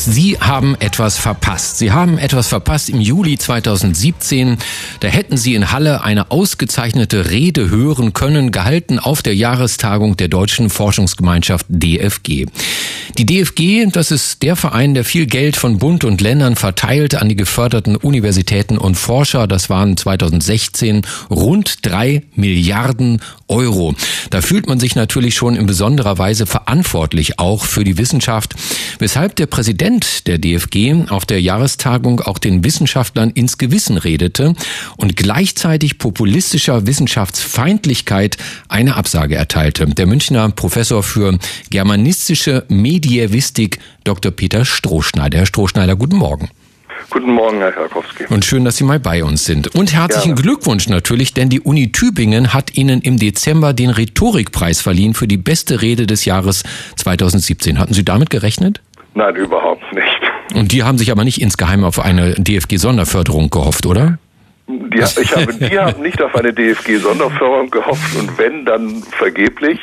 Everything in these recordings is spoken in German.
Sie haben etwas verpasst. Sie haben etwas verpasst im Juli 2017. Da hätten Sie in Halle eine ausgezeichnete Rede hören können, gehalten auf der Jahrestagung der Deutschen Forschungsgemeinschaft DFG. Die DFG, das ist der Verein, der viel Geld von Bund und Ländern verteilt an die geförderten Universitäten und Forscher. Das waren 2016 rund 3 Milliarden Euro. Da fühlt man sich natürlich schon in besonderer Weise verantwortlich auch für die Wissenschaft, weshalb der Präsident der DFG auf der Jahrestagung auch den Wissenschaftlern ins Gewissen redete und gleichzeitig populistischer Wissenschaftsfeindlichkeit eine Absage erteilte. Der Münchner Professor für germanistische Medievistik, Dr. Peter Strohschneider. Herr Strohschneider, guten Morgen. Guten Morgen, Herr Karkowski. Und schön, dass Sie mal bei uns sind. Und herzlichen Glückwunsch natürlich, denn die Uni Tübingen hat Ihnen im Dezember den Rhetorikpreis verliehen für die beste Rede des Jahres 2017. Hatten Sie damit gerechnet? Nein, überhaupt nicht. Und die haben sich aber nicht insgeheim auf eine DFG-Sonderförderung gehofft, oder? Die haben nicht auf eine DFG-Sonderförderung gehofft und wenn, dann vergeblich,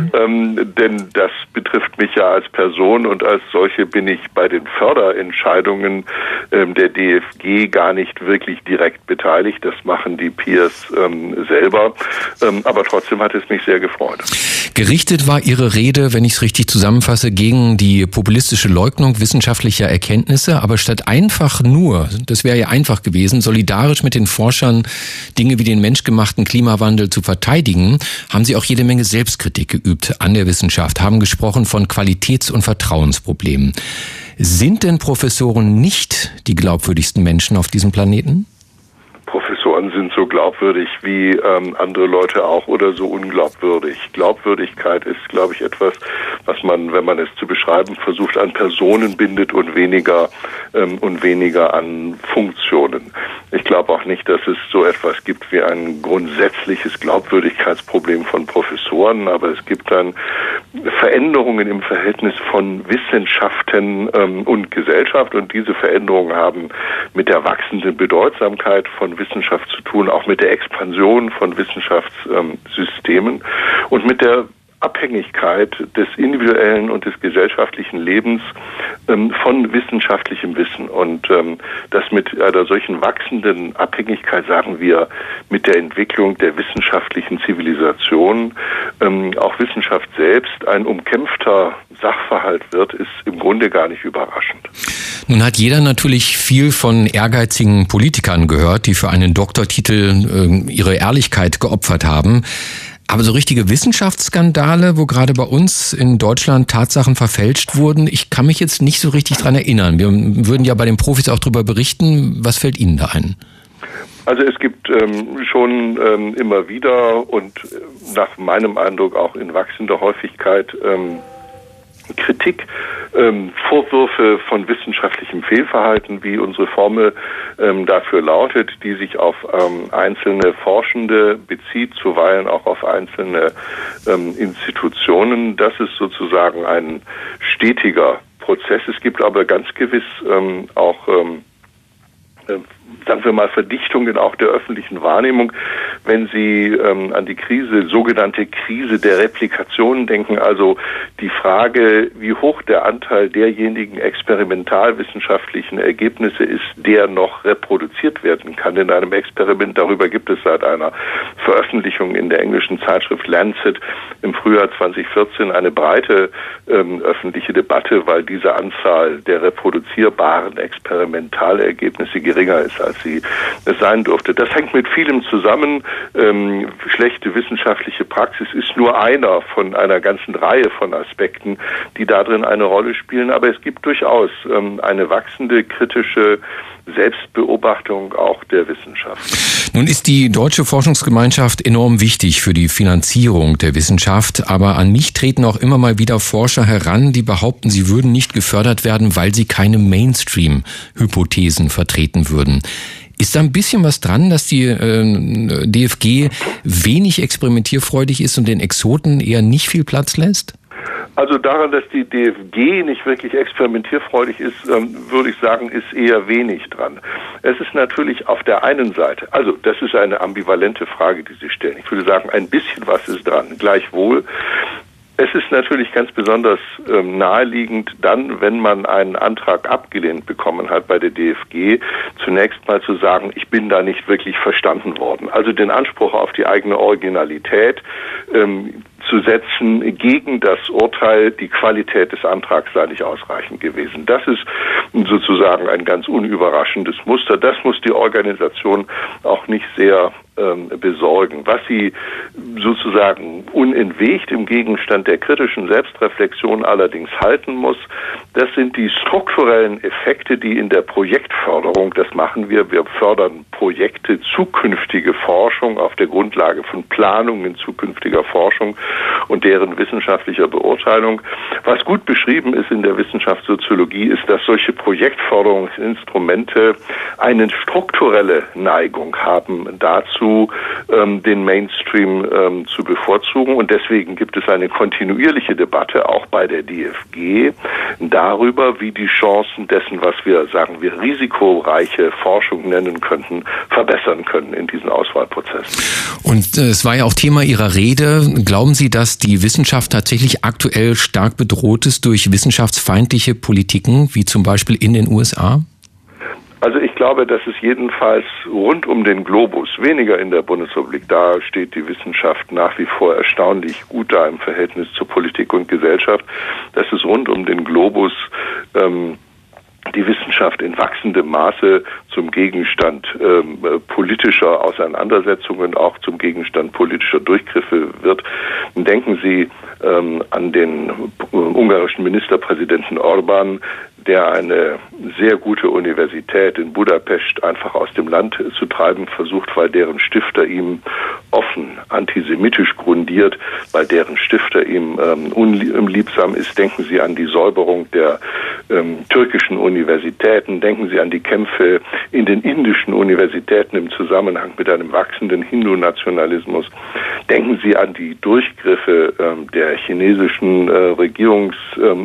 denn das betrifft mich ja als Person und als solche bin ich bei den Förderentscheidungen der DFG gar nicht wirklich direkt beteiligt. Das machen die Peers selber, aber trotzdem hat es mich sehr gefreut. Gerichtet war Ihre Rede, wenn ich es richtig zusammenfasse, gegen die populistische Leugnung wissenschaftlicher Erkenntnisse, aber statt einfach nur, das wäre ja einfach gewesen, solidarisch mit den Forschern Dinge wie den menschgemachten Klimawandel zu verteidigen, haben Sie auch jede Menge Selbstkritik geübt an der Wissenschaft, haben gesprochen von Qualitäts- und Vertrauensproblemen. Sind denn Professoren nicht die glaubwürdigsten Menschen auf diesem Planeten? Professoren sind so glaubwürdig wie andere Leute auch oder so unglaubwürdig. Glaubwürdigkeit ist, glaube ich, etwas, was man, wenn man es zu beschreiben versucht, an Personen bindet und weniger an Funktionen. Ich glaube auch nicht, dass es so etwas gibt wie ein grundsätzliches Glaubwürdigkeitsproblem von Professoren, aber es gibt dann Veränderungen im Verhältnis von Wissenschaften und Gesellschaft und diese Veränderungen haben mit der wachsenden Bedeutsamkeit von Wissenschaft zu tun, auch mit der Expansion von Wissenschaftssystemen und mit der Abhängigkeit des individuellen und des gesellschaftlichen Lebens von wissenschaftlichem Wissen. Und das mit einer solchen wachsenden Abhängigkeit, sagen wir, mit der Entwicklung der wissenschaftlichen Zivilisation, auch Wissenschaft selbst ein umkämpfter Sachverhalt wird, ist im Grunde gar nicht überraschend. Nun hat jeder natürlich viel von ehrgeizigen Politikern gehört, die für einen Doktortitel ihre Ehrlichkeit geopfert haben. Aber so richtige Wissenschaftsskandale, wo gerade bei uns in Deutschland Tatsachen verfälscht wurden, ich kann mich jetzt nicht so richtig dran erinnern. Wir würden ja bei den Profis auch darüber berichten. Was fällt Ihnen da ein? Also es gibt schon immer wieder und nach meinem Eindruck auch in wachsender Häufigkeit Kritik, Vorwürfe von wissenschaftlichem Fehlverhalten, wie unsere Formel dafür lautet, die sich auf einzelne Forschende bezieht, zuweilen auch auf einzelne Institutionen. Das ist sozusagen ein stetiger Prozess. Es gibt aber ganz gewiss auch sagen wir mal, Verdichtungen auch der öffentlichen Wahrnehmung, wenn Sie an die sogenannte Krise der Replikation denken, also die Frage, wie hoch der Anteil derjenigen experimentalwissenschaftlichen Ergebnisse ist, der noch reproduziert werden kann in einem Experiment. Darüber gibt es seit einer Veröffentlichung in der englischen Zeitschrift Lancet im Frühjahr 2014 eine breite öffentliche Debatte, weil diese Anzahl der reproduzierbaren Experimentalergebnisse geringer ist, als sie es sein durfte. Das hängt mit vielem zusammen. Schlechte wissenschaftliche Praxis ist nur einer von einer ganzen Reihe von Aspekten, die darin eine Rolle spielen. Aber es gibt durchaus eine wachsende kritische Selbstbeobachtung auch der Wissenschaft. Nun ist die Deutsche Forschungsgemeinschaft enorm wichtig für die Finanzierung der Wissenschaft, aber an mich treten auch immer mal wieder Forscher heran, die behaupten, sie würden nicht gefördert werden, weil sie keine Mainstream-Hypothesen vertreten würden. Ist da ein bisschen was dran, dass die DFG wenig experimentierfreudig ist und den Exoten eher nicht viel Platz lässt? Also daran, dass die DFG nicht wirklich experimentierfreudig ist, würde ich sagen, ist eher wenig dran. Es ist natürlich auf der einen Seite, also das ist eine ambivalente Frage, die Sie stellen. Ich würde sagen, ein bisschen was ist dran. Gleichwohl, Es ist natürlich ganz besonders naheliegend, dann, wenn man einen Antrag abgelehnt bekommen hat bei der DFG, zunächst mal zu sagen, ich bin da nicht wirklich verstanden worden. Also den Anspruch auf die eigene Originalität zu setzen gegen das Urteil, die Qualität des Antrags sei nicht ausreichend gewesen. Das ist sozusagen ein ganz unüberraschendes Muster. Das muss die Organisation auch nicht sehr besorgen. Was sie sozusagen unentwegt im Gegenstand der kritischen Selbstreflexion allerdings halten muss, das sind die strukturellen Effekte, die in der Projektförderung, das machen wir fördern Projekte, zukünftige Forschung auf der Grundlage von Planungen zukünftiger Forschung und deren wissenschaftlicher Beurteilung. Was gut beschrieben ist in der Wissenschaftssoziologie, ist, dass solche Projektförderungsinstrumente eine strukturelle Neigung haben dazu, den Mainstream zu bevorzugen. Und deswegen gibt es eine kontinuierliche Debatte auch bei der DFG darüber, wie die Chancen dessen, was wir, sagen wir, risikoreiche Forschung nennen könnten, verbessern können in diesen Auswahlprozessen. Und es war ja auch Thema Ihrer Rede. Glauben Sie, dass die Wissenschaft tatsächlich aktuell stark bedroht ist durch wissenschaftsfeindliche Politiken, wie zum Beispiel in den USA? Also ich glaube, dass es jedenfalls rund um den Globus, weniger in der Bundesrepublik, da steht die Wissenschaft nach wie vor erstaunlich gut da im Verhältnis zur Politik und Gesellschaft, dass es rund um den Globus die Wissenschaft in wachsendem Maße zum Gegenstand politischer Auseinandersetzungen, auch zum Gegenstand politischer Durchgriffe wird. Denken Sie an den ungarischen Ministerpräsidenten Orbán, der eine sehr gute Universität in Budapest einfach aus dem Land zu treiben versucht, weil deren Stifter ihm offen antisemitisch grundiert, weil deren Stifter ihm unliebsam ist. Denken Sie an die Säuberung der türkischen Universitäten, denken Sie an die Kämpfe in den indischen Universitäten im Zusammenhang mit einem wachsenden Hindu-Nationalismus. Denken Sie an die Durchgriffe der chinesischen Regierung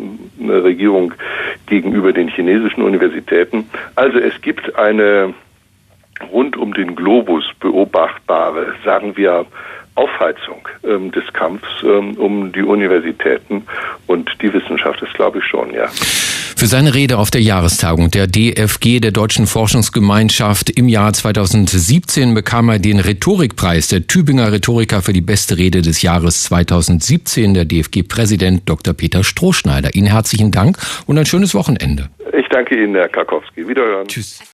gegenüber den chinesischen Universitäten. Also es gibt eine rund um den Globus beobachtbare, sagen wir, Aufheizung des Kampfs um die Universitäten und die Wissenschaft, das glaube ich schon, ja. Für seine Rede auf der Jahrestagung der DFG, der Deutschen Forschungsgemeinschaft, im Jahr 2017 bekam er den Rhetorikpreis der Tübinger Rhetoriker für die beste Rede des Jahres 2017, der DFG-Präsident Dr. Peter Strohschneider. Ihnen herzlichen Dank und ein schönes Wochenende. Ich danke Ihnen, Herr Karkowski. Wiederhören. Tschüss.